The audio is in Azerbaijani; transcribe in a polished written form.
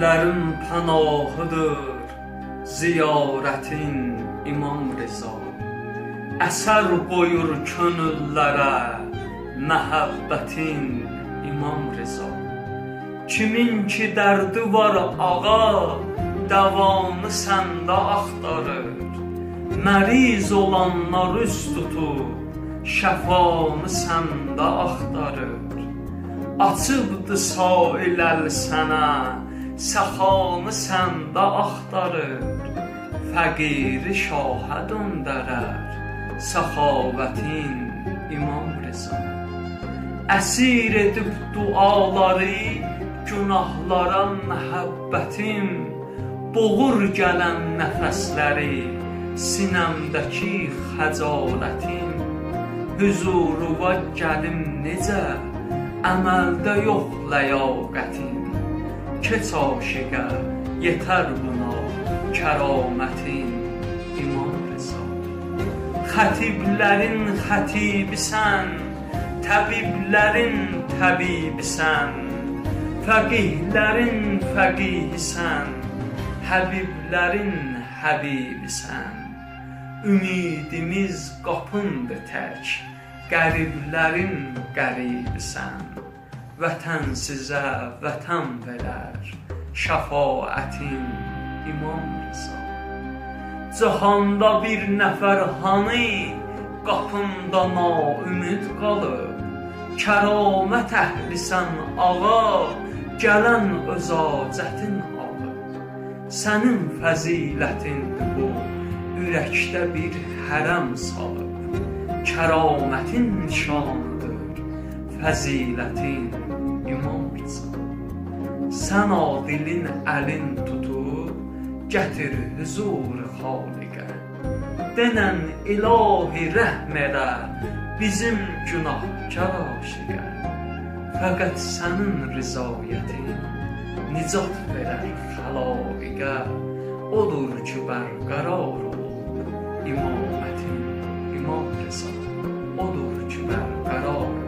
gönüllerin panahıdır ziyaretin İmam Rıza. Eser koyur könüllere məhəbbətin İmam Rıza. Kimin ki dərdi var ağa, davamı səndə axtarır. Məriz olanlar üz tutub, şəfanı səndə axtarır. Açıbdı sailəl sənə, səxanı səndə axtarır. Fəqiri şahə döndərər, səxavətin İmam Rıza. Əsir edib duaları, günahlara məhəbbətim, boğur gələn nəfəsləri, sinəmdəki xəcalətim. Hüzuruva gəlim necə, əməldə yox ləyaqətim. Keç aşiqə, yetər buna kəramətin İmam Rıza. Xətiblərin xətibisən, təbiblərin təbibisən, fəqihlərin fəqihisən, həbiblərin həbibisən. Ümidimiz qapındır tək, qəriblərin qəribisən. Vətən sizə vətən verər, şəfaətin İmam Rıza. Cahanda bir nəfər hanı, qapında naümid qalıb. Kəramət əhlisən ağa, gələn özacətin alıb. Sənin fəzilətindir bu, ürəkdə bir hərəm salıb. Kəramətin nişanıdır, fəzilətin İmam Rıza. Sən adilin əlin tutub, gətir hüzur xaliqə. Denən ilahi rəhm edə, bizim günahkar aşiqə. Fəqət sənin rızayətin nicat verər xəlaiqə. Odur ki bərqərar ol imamətin İmam Rıza. Odur ki bərqərar